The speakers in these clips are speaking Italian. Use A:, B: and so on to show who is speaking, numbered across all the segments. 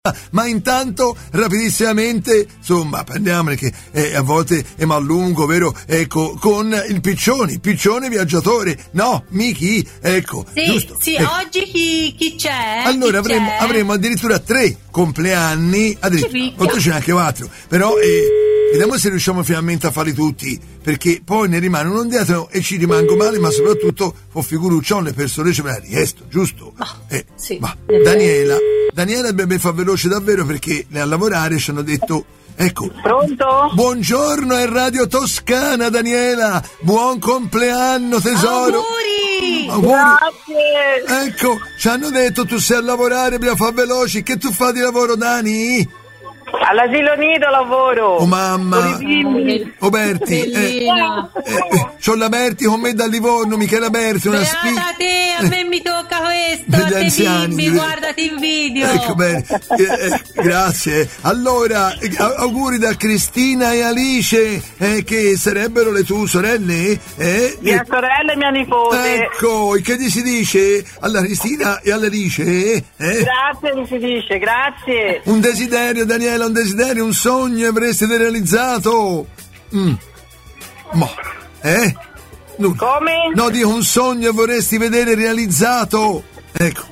A: Ma intanto rapidissimamente, insomma, parliamone che a volte è malungo, vero? Ecco, con il Piccione viaggiatore, no, Miki, ecco,
B: sì,
A: giusto?
B: Sì,
A: ecco.
B: Oggi chi c'è?
A: Allora
B: chi
A: avremo addirittura 3 compleanni, oltre c'è anche 4, però vediamo se riusciamo finalmente a farli tutti, perché poi ne rimane un ondiato e ci rimango male, ma soprattutto ho figuruccione, le persone ce me la richiesto, giusto?
B: Sì,
A: ma Daniela dovrebbe far veloce davvero, perché a lavorare ci hanno detto, ecco.
C: Pronto?
A: Buongiorno, è Radio Toscana, Daniela, buon compleanno tesoro.
B: Auguri!
C: Grazie!
A: Ecco, ci hanno detto tu sei a lavorare, bisogna far veloci. Che tu fai di lavoro, Dani?
C: All'asilo nido lavoro.
A: Oh mamma. Oh Berti, c'ho la Berti con me da Livorno, Michela Berti, una
B: Beata te, a me mi tocca questo, a te
A: anziani,
B: bimbi, guardati in video.
A: Ecco, bene, grazie. Allora, auguri da Cristina e Alice, che sarebbero le tue sorelle?
C: Mia sorella e mia nipote.
A: Ecco, che gli si dice alla Cristina e alla Alice?
C: Grazie, mi si dice, grazie.
A: Un desiderio, Daniela, un desiderio, un sogno avreste realizzato? Ma,
C: Come?
A: No, dico un sogno vorresti vedere realizzato. Ecco,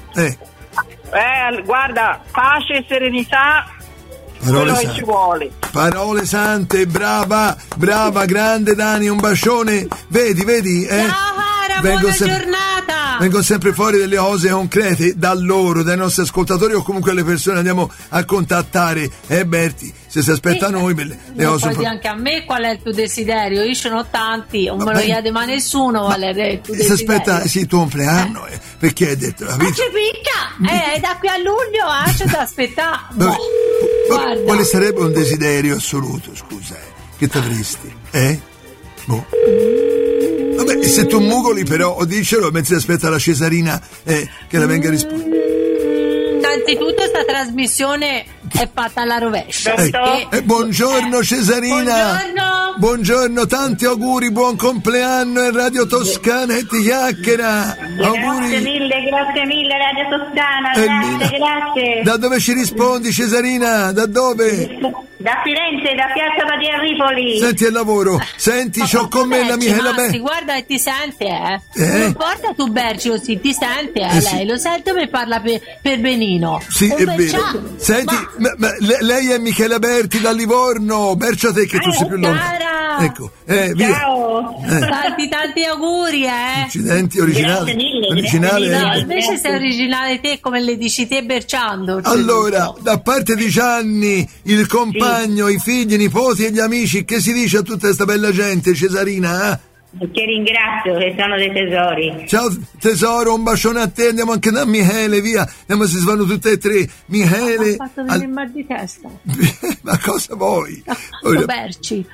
C: guarda, pace e serenità. Quello che ci vuole.
A: Parole sante, brava, grande Dani, un bacione. Vedi?
B: Ciao Cara, buona giornata.
A: Vengono sempre fuori delle cose concrete da loro, dai nostri ascoltatori o comunque le persone andiamo a contattare. Berti, se si aspetta a noi le cose.
B: Puoi dire anche a me qual è il tuo desiderio? Io ce n'ho tanti, non me lo chiede mai nessuno qual è il tuo desiderio.
A: Si aspetta, il tuo compleanno, perché hai detto,
B: Ma ci picca! Da qui a luglio c'è da aspettare.
A: Quale sarebbe un desiderio assoluto, scusa, che t'avresti? Vabbè, se tu mugoli però, dicelo mentre aspetta la Cesarina che la venga a rispondere.
B: Innanzitutto sta trasmissione è fatta alla rovescia.
A: Buongiorno Cesarina. Buongiorno, tanti auguri, buon compleanno a Radio Toscana e ti chiacchiera. Auguri.
D: Grazie mille Radio Toscana, grazie.
A: Da dove ci rispondi Cesarina? Da dove?
D: Da Firenze, da Piazza Badia Ripoli.
A: Senti il lavoro, senti, c'ho con me la Michela Berti.
B: Guarda che ti sente, Non importa tu Berci così, ti sente, lei,
A: sì.
B: Lo sento come parla per benino.
A: Sì, è vero. Senti, ma lei è Michela Berti da Livorno, Bercia te che tu sei più lontano. Ecco, via.
D: Ciao.
B: Tanti auguri,
A: Incidenti, originale.
B: No, invece sei originale te, come le dici te berciando.
A: Allora, da parte di Gianni, il compagno, i figli, i nipoti e gli amici, che si dice a tutta questa bella gente, Cesarina?
D: Ti ringrazio, che sono dei tesori.
A: Ciao tesoro, un bacione a te, andiamo anche da Michele, via, andiamo, si vanno tutte e 3. Michele.
B: Ha fatto venire mal di testa.
A: Ma cosa vuoi?
B: Berci.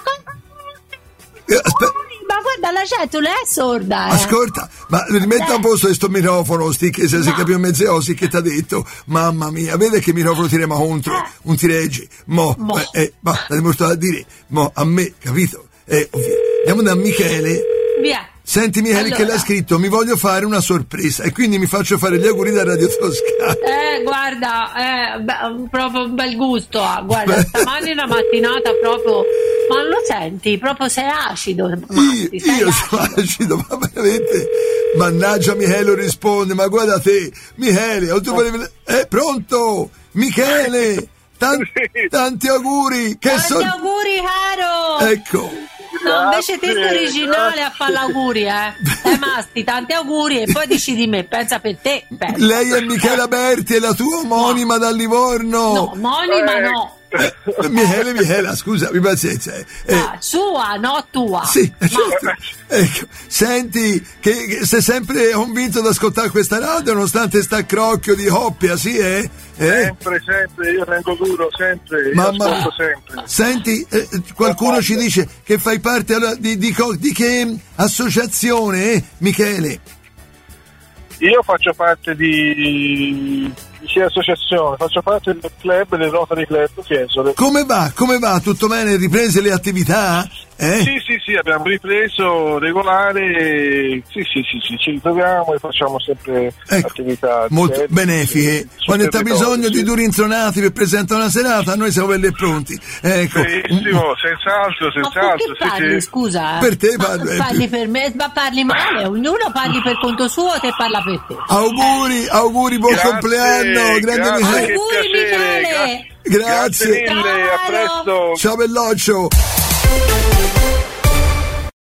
A: Ma
B: guarda, la gente non è sorda.
A: Ascolta, ma rimetta a posto questo microfono, che se si capiva mezze osi che ti ha detto. Mamma mia, vede che microfono ti rema contro, un ti regge. Ma l'ha dimostrato a dire, a me, capito? Andiamo da Michele.
B: Via.
A: Senti Michele, che l'ha scritto, mi voglio fare una sorpresa e quindi mi faccio fare gli auguri da Radio Toscana.
B: Guarda, proprio un bel gusto. Guarda, stamani una mattinata proprio, ma non lo senti? Proprio sei acido.
A: Io sono acido, ma veramente. Mannaggia Michele risponde, ma guarda te, Michele, pronto? Michele, tanti auguri.
B: Tanti auguri, caro.
A: Ecco.
B: No, invece te sei originale a fare l'auguri, Masti, tanti auguri e poi dici di me, pensa per te.
A: Lei è Michela Berti, è la tua omonima da Livorno.
B: No, omonima no.
A: Michela, scusa, mi pazienza.
B: Sua, no tua.
A: Sì, certo. Ecco, senti, che sei sempre convinto ad ascoltare questa radio nonostante sta crocchio di coppia, sì,
E: Sempre, io tengo duro, sempre,
A: mamma,
E: sempre.
A: Senti, qualcuno ci dice che fai parte di che associazione, Michele?
E: Io faccio parte di Che associazione? Faccio parte del club, del Rotary Club Fiesole.
A: Come va? Tutto bene? Riprese le attività?
E: Sì, abbiamo ripreso regolare, sì, ci ritroviamo e facciamo sempre attività
A: molto benefiche. Quando c'è bisogno di duri intronati per presentare una serata, noi siamo belli e pronti. Ecco.
E: Benissimo, senz'altro.
B: Parli, scusa?
A: Per te
B: parli per me, ma parli male, ognuno parli per conto suo, te parla per te.
A: Auguri, buon compleanno, grande Michele.
B: Auguri Michele.
A: Grazie
E: mille, a presto.
A: Ciao belloccio.